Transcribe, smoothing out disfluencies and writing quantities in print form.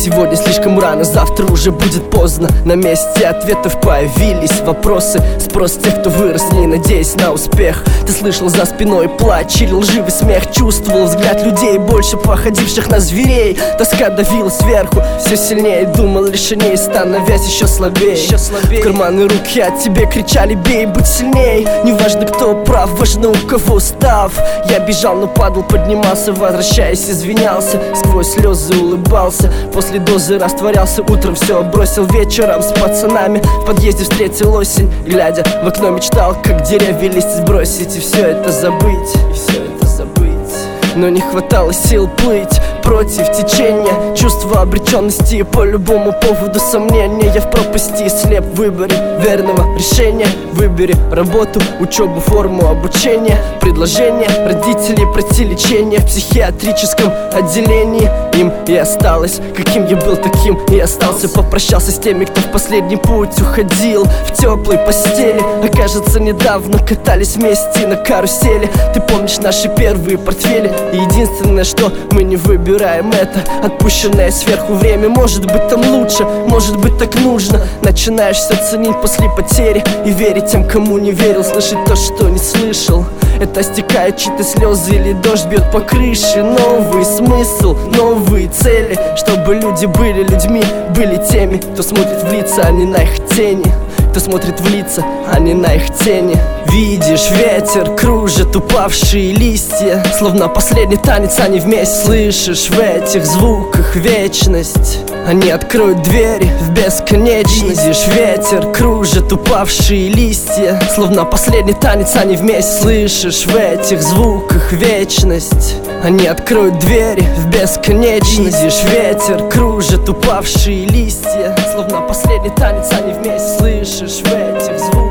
Сегодня слишком рано, завтра уже будет поздно. На месте ответов появились вопросы. Спрос тех, кто вырос, не надеясь на успех. Ты слышал за спиной плач или лживый смех, чувствовал взгляд людей, больше походивших на зверей. Тоска давила сверху, все сильнее, думал лишь о ней, становясь еще слабее. В карманы руки от тебе кричали: бей, будь сильней. Неважно, кто прав, важно, у кого устав. Я бежал, но падал, поднимался, возвращаясь, извинялся, сквозь слезы улыбался. После дозы растворялся, утром все бросил, вечером с пацанами в подъезде встретил осень. Глядя в окно, мечтал, как деревья листья сбросить и все это забыть, но не хватало сил плыть против течения. Чувство обреченности по любому поводу сомнения. Я в пропасти слеп в выборе верного решения. Выбери работу, учебу, форму обучения. Предложение родителей пройти лечение в психиатрическом отделении. Им и осталось, каким я был, таким и остался. Попрощался с теми, кто в последний путь уходил в теплой постели. А кажется, недавно катались вместе на карусели. Ты помнишь наши первые портфели? И единственное, что мы не выбираем, это отпущенное сверху время. Может быть, там лучше, может быть, так нужно. Начинаешь все ценить после потери и верить тем, кому не верил. Слышать то, что не слышал. Это стекают чьи-то слезы или дождь бьет по крыше. Новый смысл, новые цели, чтобы люди были людьми, были теми, кто смотрит в лица, а не на их тени. Кто смотрит в лица, а не на их тени. Видишь, ветер кружит упавшие листья, словно последний танец они вместе. Слышишь в этих звуках вечность, они откроют двери в бесконечность. Видишь, ветер кружит упавшие листья, словно последний танец они вместе. Слышишь в этих звуках вечность, они откроют двери в бесконечность. Видишь, ветер кружит упавшие листья, словно последний танец они вместе. Слышишь в этих звуках